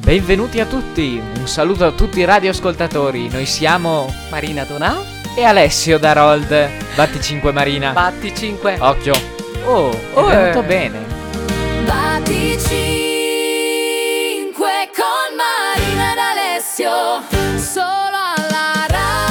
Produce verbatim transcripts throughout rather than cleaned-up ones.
Benvenuti a tutti, un saluto a tutti i radioascoltatori. Noi siamo Marina Donà e Alessio Darold. Batti cinque Marina. Batti cinque. Occhio. Oh, è Oh, venuto eh. bene. Batti cinque con Marina ed Alessio, solo alla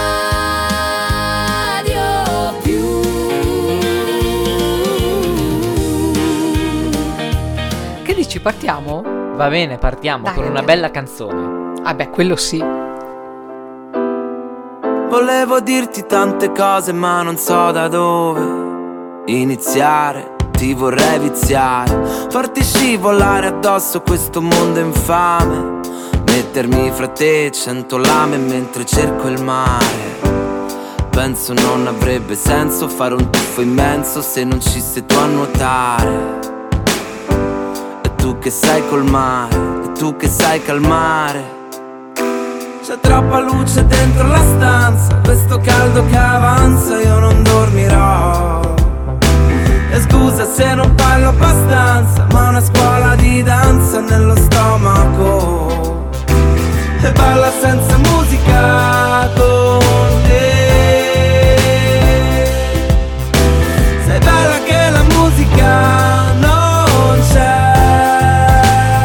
Radio Più. Che dici, partiamo? Va bene, partiamo Dai, con una andiamo. bella canzone. Ah beh, quello sì. Volevo dirti tante cose ma non so da dove iniziare. Ti vorrei viziare, farti scivolare addosso questo mondo infame, mettermi fra te cento lame mentre cerco il mare. Penso non avrebbe senso fare un tuffo immenso se non ci sei tu a nuotare. E tu che sai col mare, e tu che sai calmare. C'è troppa luce dentro la stanza, questo caldo che avanza, io non dormirò. E scusa se non parlo abbastanza, ma una scuola di danza nello stomaco. E balla senza musica con te. Sei bella che la musica non c'è.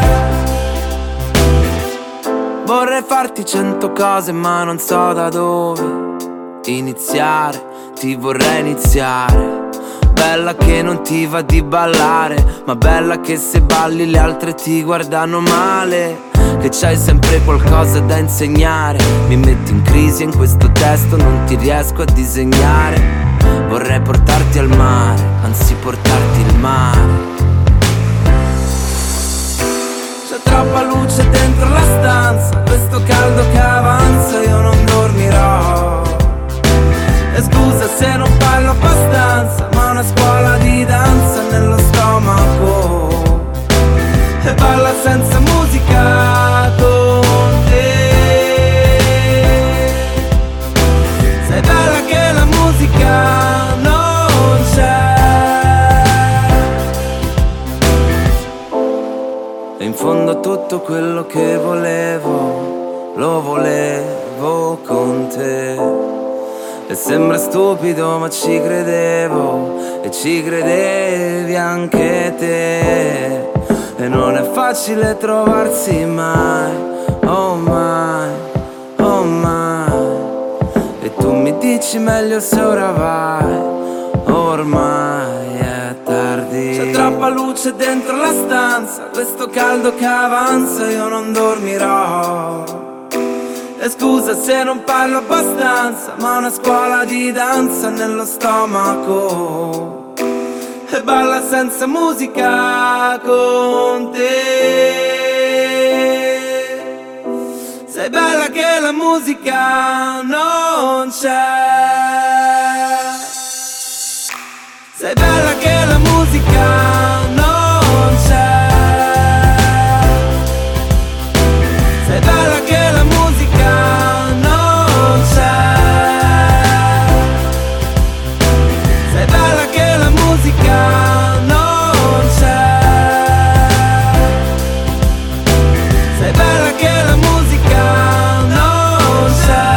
Vorrei farti cento cose ma non so da dove iniziare, ti vorrei iniziare. Bella che non ti va di ballare, ma bella che se balli le altre ti guardano male. Che c'hai sempre qualcosa da insegnare. Mi metti in crisi e in questo testo non ti riesco a disegnare. Vorrei portarti al mare, anzi portarti il mare. C'è troppa luce dentro la stanza, questo caldo che avanza, io non dormirò. E scusa se non parlo abbastanza, ma una scuola di danza nello stomaco. E balla senza musica con te. Sei bella che la musica non c'è. E in fondo tutto quello che volevo, lo volevo con te. E sembra stupido ma ci credevo, e ci credevi anche te. E non è facile trovarsi mai, oh mai, oh mai. E tu mi dici meglio se ora vai, ormai è tardi. C'è troppa luce dentro la stanza, questo caldo che avanza, io non dormirò. E scusa se non parlo abbastanza, ma una scuola di danza nello stomaco. E balla senza musica con te. Sei bella che la musica non c'è. Sei bella che la musica non c'è. Sei bella che la musica non c'è. Sei bella che la musica non c'è. Sei bella che la musica non c'è.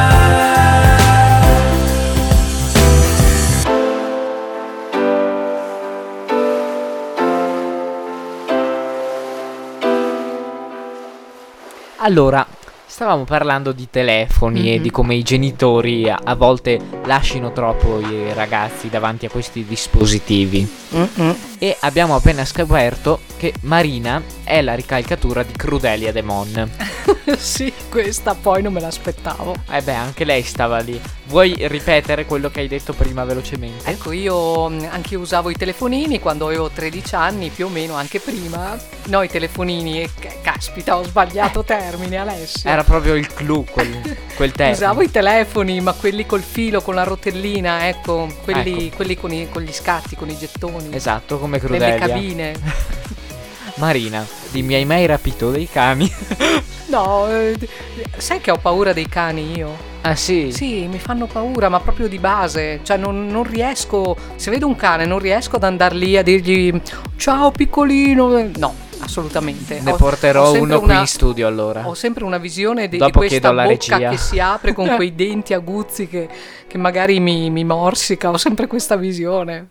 Allora, stavamo parlando di telefoni Mhm. e di come i genitori a, a volte lascino troppo i ragazzi davanti a questi dispositivi. Mm-mm. E abbiamo appena scoperto che Marina è la ricalcatura di Crudelia Demon. Sì, questa poi non me l'aspettavo. Eh beh, anche lei stava lì. Vuoi ripetere quello che hai detto prima velocemente? Ecco, io mh, anche io usavo i telefonini quando avevo tredici anni, più o meno, anche prima. No, i telefonini, e ca- caspita, ho sbagliato termine, Alessio. Era proprio il clou quel, quel termine. Usavo i telefoni, ma quelli col filo, con la rotellina, ecco, quelli, Ecco. quelli con, i- con gli scatti, con i gettoni. Esatto, come Nelle Crudelia. cabine. Marina, dimmi, hai mai rapito dei cani? No, eh, sai che ho paura dei cani io? Ah sì? Sì, mi fanno paura, ma proprio di base. Cioè non, non riesco, se vedo un cane non riesco ad andar lì a dirgli ciao piccolino. No, assolutamente. Ne Ho- porterò ho sempre uno qui una- in studio allora. Ho sempre una visione di, di Dopo questa chiedo alla bocca regia. che si apre con quei denti aguzzi che, che magari mi, mi morsica. Ho sempre questa visione.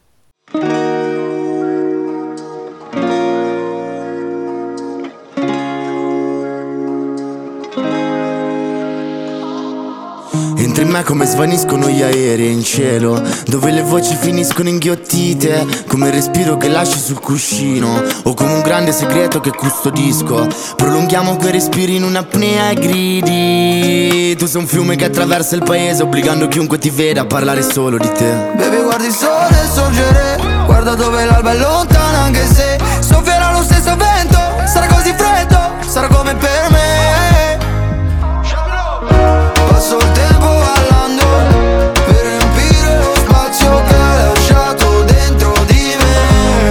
Entra in me come svaniscono gli aerei in cielo, dove le voci finiscono inghiottite, come il respiro che lasci sul cuscino, o come un grande segreto che custodisco. Prolunghiamo quei respiri in un'apnea e gridi. Tu sei un fiume che attraversa il paese, obbligando chiunque ti veda a parlare solo di te. Baby, guardi il sole sorgere, guarda dove l'alba è lontana, anche se soffierà lo stesso vento. Sarà così freddo, sarà come per me. Passo il tempo ballando per riempire lo spazio che hai lasciato dentro di me,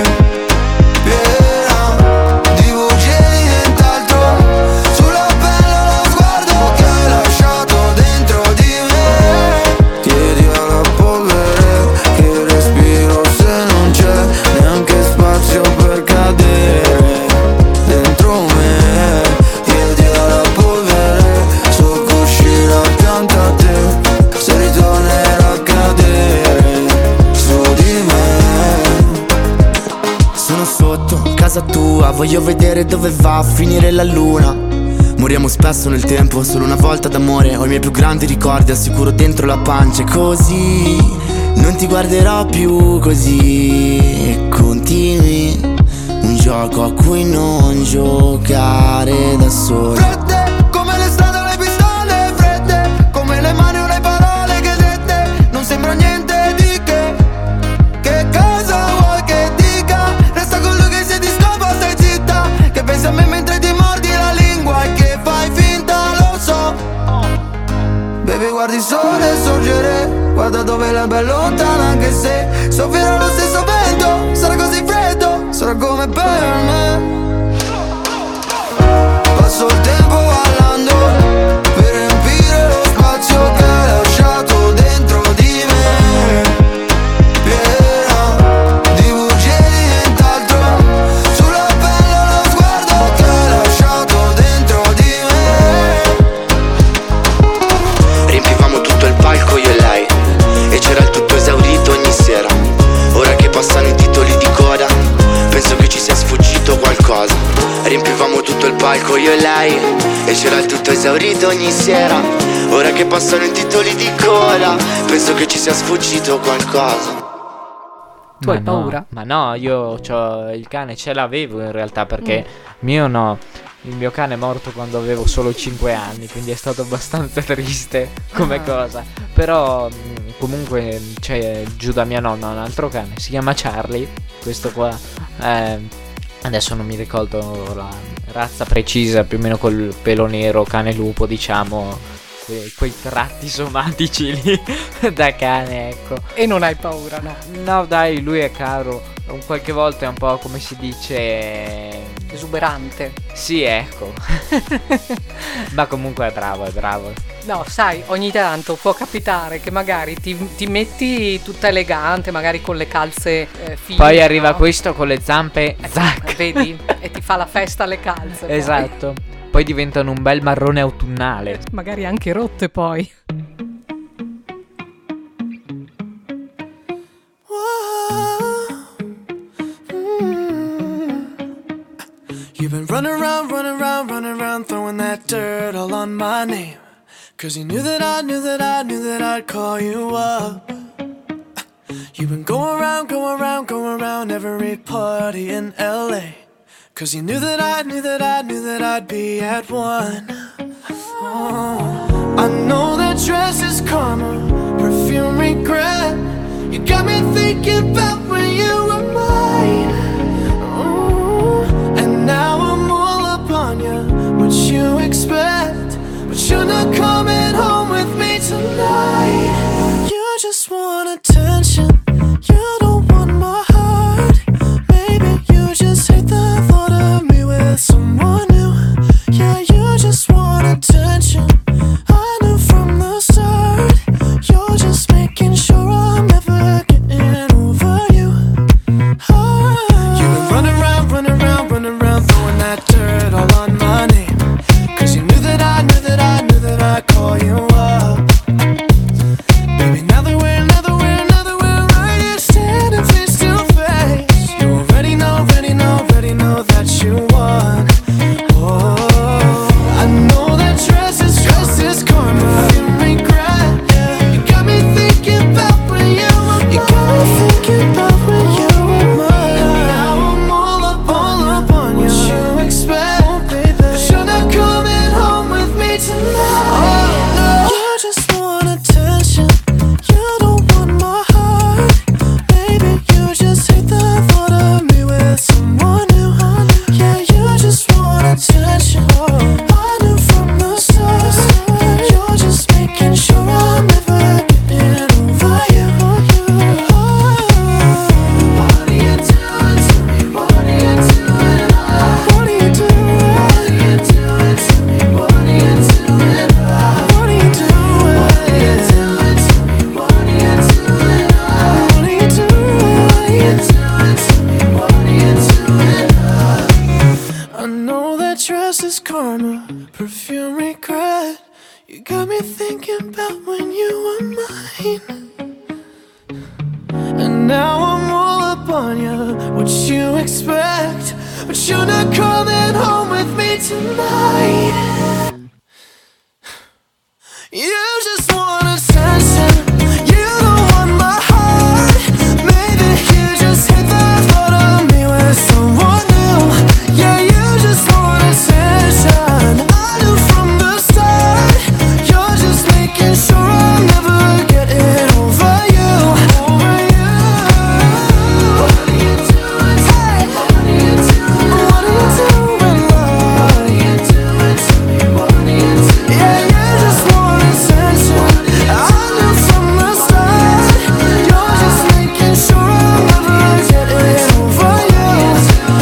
piena di bugie di nient'altro, sulla pelle lo sguardo che hai lasciato dentro di me. Chiedi alla polvere che respiro se non c'è neanche spazio per cadere dentro me. Chiedi alla polvere so che uscirà accanto a te se ritornerà a cadere su di me. Sono sotto casa tua, voglio vedere dove va a finire la luna. Moriamo spesso nel tempo, solo una volta d'amore. Ho i miei più grandi ricordi, assicuro dentro la pancia. E così non ti guarderò più così. E continui un gioco a cui non giocare da solo. Fredde come le strade o le pistole, fredde come le mani o le parole che dette. Non sembra niente di che. Che cosa vuoi che dica? Resta con lui che se ti scopa stai zitta, che pensi a me mentre ti mordi la lingua e che fai finta, lo so. Baby, guardi il sole sorgere, guarda dove l'alba è lontana, anche se soffierà lo stesso vento. Sarà così freddo, sarà come per me. Passo il tempo ballando per riempire lo spazio che hai lasciato dentro di me, piena di bugie di nient'altro, sulla pelle lo sguardo che hai lasciato dentro di me. Riempivamo tutto il palco io e lei, e c'era il tutto esaurito ogni sera. Ora che passano i titoli di coda, penso che ci sia sfuggito qualcosa. Riempivamo tutto il palco io e lei, e c'era il tutto esaurito ogni sera. Ora che passano i titoli di coda, penso che ci sia sfuggito qualcosa. Tu Ma hai no, paura? Ma no, io c'ho il cane, ce l'avevo in realtà perché mio no. Il mio cane è morto quando avevo solo cinque anni, quindi è stato abbastanza triste come Ah. cosa. Però mh, comunque c'è giù da mia nonna un altro cane, si chiama Charlie, questo qua. eh, Adesso non mi ricordo la razza precisa, più o meno col pelo nero, cane lupo, diciamo, que- quei tratti somatici lì da cane, ecco. E non hai paura, no? No dai, lui è caro, un qualche volta è un po' come si dice... Esuberante. Sì, ecco. Ma comunque è bravo, è bravo. No, sai, ogni tanto può capitare che magari ti, ti metti tutta elegante, magari con le calze eh, fine. Poi arriva no? questo con le zampe, Eh, zac. Vedi? E ti fa la festa alle calze. poi. Esatto. Poi diventano un bel marrone autunnale. Magari anche rotte poi. You've been running around, running around, running around, throwing that dirt all on my name. Cause you knew that I knew that I knew that I'd call you up. You've been going around, going around, going around every party in L A. Cause you knew that I knew that I knew that I'd be at one. Oh, I know that dress is karma, perfume regret. You got me thinking about when you were mine. And now I'm all up on you, what you expect. But you're not coming home with me tonight. You just want attention, you don't want my heart. Maybe you just hate the thought of me with someone new. Yeah, you just want attention, I knew from the start. You're just making sure I'm never getting over you. Oh. You've been running around, running around, running around, throwing attention. I knew from the start, you're just making sure I'm never getting over you. What are you doing to me? What are you doing? What are you doing? What are you doing to me? What are you doing? What are you doing? What are you doing to me? What are you doing? What are you doing? What are you doing to me? What are you doing? I know that dress is karma, perfume regret. You got me thinking about when you were mine. And now I'm all up on you, what you expect? But you're not coming home with me tonight. You just want attention, you don't want my heart. Maybe you just hate the thought of me with someone new. Yeah, you just want attention. I knew from the start, you're just making sure I'm never getting over you. Over you. What are you doing? Hey. What are you doing? What are you doing, love? What are you doing to me? What are you doing? Yeah, you just want attention. I knew from the start, you're just making sure I'm never getting over you.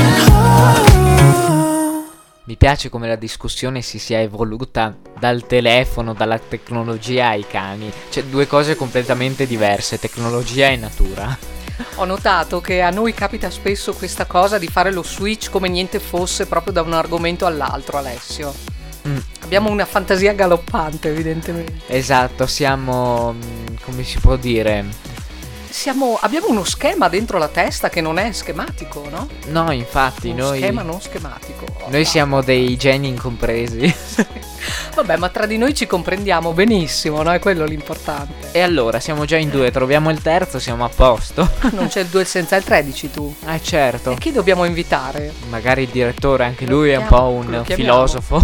Oh. Mi piace come la discussione si sia evoluta dal telefono, dalla tecnologia ai cani. Cioè, due cose completamente diverse, tecnologia e natura. Ho notato che a noi capita spesso questa cosa di fare lo switch come niente fosse proprio da un argomento all'altro, Alessio. Mm. Abbiamo una fantasia galoppante, evidentemente. Esatto, siamo, mm, come si può dire... Siamo, abbiamo uno schema dentro la testa che non è schematico, no? No, infatti, Uno noi... schema non schematico. Noi siamo dei geni incompresi. Vabbè, ma tra di noi ci comprendiamo benissimo, no? È quello l'importante. E allora, siamo già in due, troviamo il terzo, siamo a posto. Non c'è il due senza il tre, dici tu. Eh certo, E chi dobbiamo invitare? magari il direttore, anche lui è un chiamo- po' lo un chiamiamo. filosofo.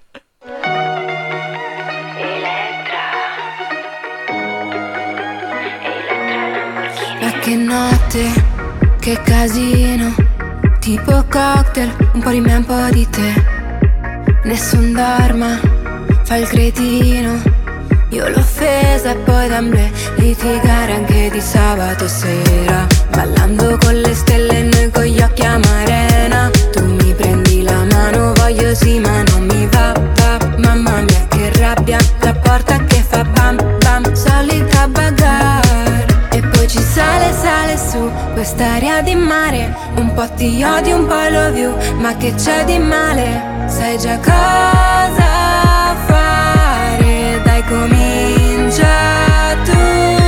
Ma che notte, che casino, tipo cocktail, un po' di me, un po' di te. Nessun dorma, fa il cretino. Io l'ho offesa e poi d'amblè litigare anche di sabato sera. Ballando con le stelle e noi con gli occhi a marena. Tu mi prendi la mano, voglio sì ma non mi va, va. Mamma mia che rabbia, la porta che fa bam bam, solita bagarre. E poi ci sale, sale su quest'aria di mare. Un po' ti odio, un po' love you, ma che c'è di male? Sai già cosa fare, dai comincia tu.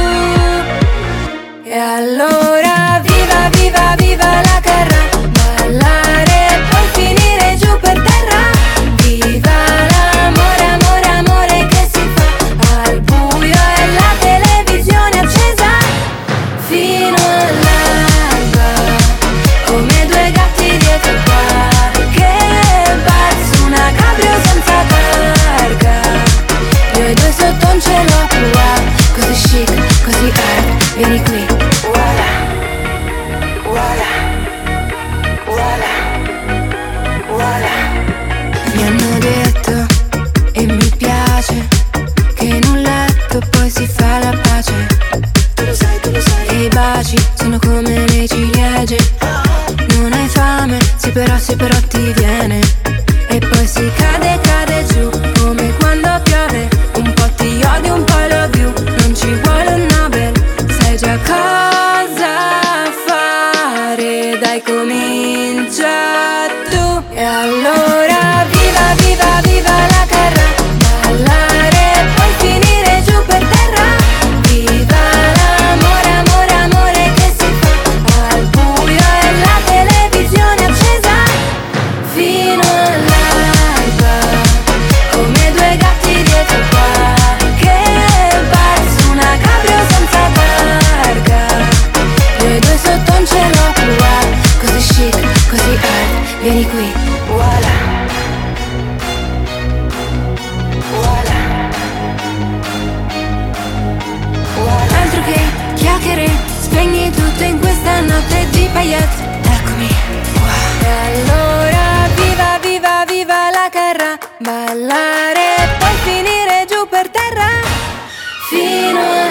E allora viva, viva, viva la terra, ballare, poi finire giù per terra. Viva l'amore, amore, amore che si fa al buio e la televisione accesa fino all'alba, come due gatti dietro il qualche bar su una cabrio senza targa. Noi due sotto un cielo blu, così chic, così hard, vieni qui. Voilà, voilà, voilà, voilà. Mi hanno detto, e mi piace, che in un letto poi si fa la pace. Tu lo sai, tu lo sai. E i baci sono come le ciliegie. Non hai fame, sì però, sì però ti viene. E poi si cade, cade giù, come quando piove. Un po' ti odio, un po' love you, non ci vuole un Nobel. Sai già cosa fare, dai comincia tu. E allora viva, viva, viva la terra, ballare, poi finire giù per terra. Viva l'amore, amore, amore che si fa al buio e la televisione accesa fino all'alba. ballare, poi finire giù per terra fino a